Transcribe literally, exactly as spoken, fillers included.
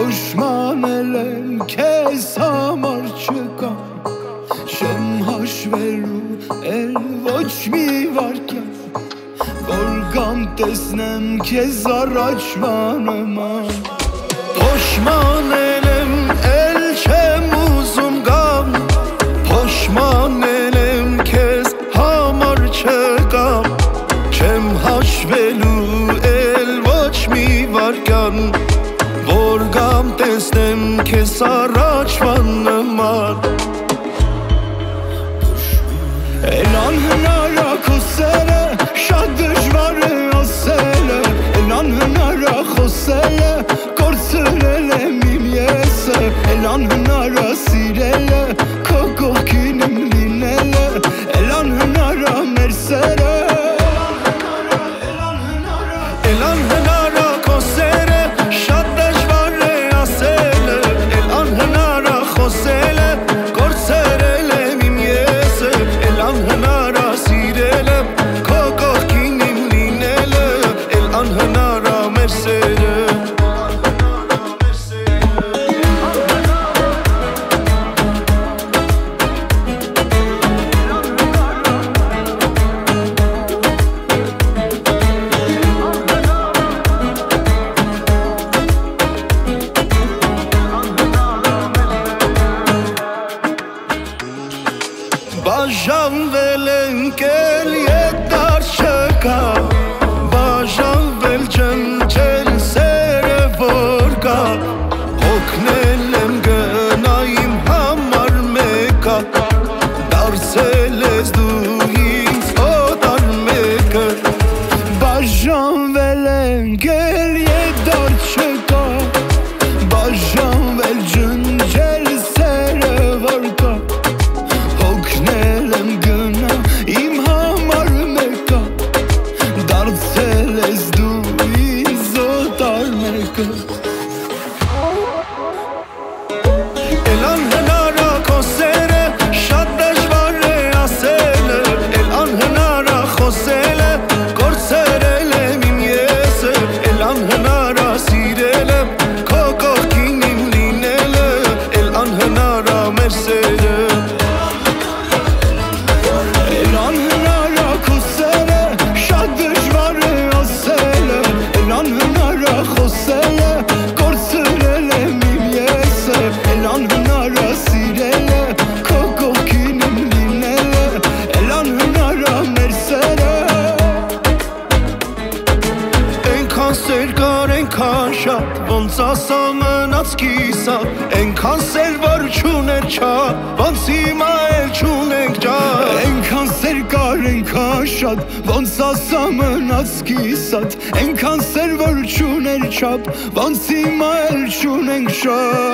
Պոշմանել եմ քեզ համար չկամ, չեմ հաշվելու էլ ոչ մի վարկյան, որ գամ տեսնեմ քեզ առաջվա նման։ Պոշմանել եմ էլ չեմ ուզում գամ, Պոշմանել եմ քեզ համար չկամ, չեմ հաշվելու էլ ոչ մի վարկյան, որ գամ տեսնեմ քեզ առաջվա նման։ Էլ անհնար ա քո սերը, շատ դժվար է ասելը, էլ անհնար ա խոսելը, կորցրել եմ իմ եսը, էլ անհնար ա սիրելը, քո կողքին իմ լինելը, էլ անհնար ա մեր սերը, էլ անհնար ա քո սերը, շատ դժվար է ասելը, էլ անհնար ա խոսելը, կորցրել եմ իմ եսը, էլ անհնար ա սիրելը, քո կողքին իմ լինելը, էլ անհնար ա մեր սերը։ Բաժանվել ենք էլ ետար չկա, բաժանվել ջնջել սերը որ կա, հոգնել եմ գնա իմ համար մեկա, դարձել ես դու ինձ օտար մեկը։ Բաժանվել ենք էլ ետար չկա, բաժանվել ջնջել սերը որ կա, հոգնել եմ գնա իմ համար մեկա, դարձել ես դու ինձ օտար մեկը։ Էլ անհնար ա քո սերը, շատ դժվար է ասելը, էլ անհնար ա խոսելը, կորցրել եմ իմ եսը, էլ անհնար ա սիրելը, քո կողքին իմ լինելը, էլ անհնար ա մեր սերը։ Էլ անհնար ա քո սերը, շատ դժվար է ասելը, էլ անհնար ա խոսելը, կորցրել եմ իմ եսը, էլ անհնար ա սիրելը, քո կողքին իմ լինելը, էլ անհնար ա մեր սերը։ Էնքան սեր կար, էնքան շատ, ոնց ասամ մնաց կիսատ, էնքան սեր որ չուներ չափ, ոնց հիմա էլ չունենք ճար, էնքան սեր կար, էնքան շատ, ոնց ասամ մնաց կիսատ, էնքան սեր որ չուներ չափ, ոնց հիմա էլ չունենք շատ։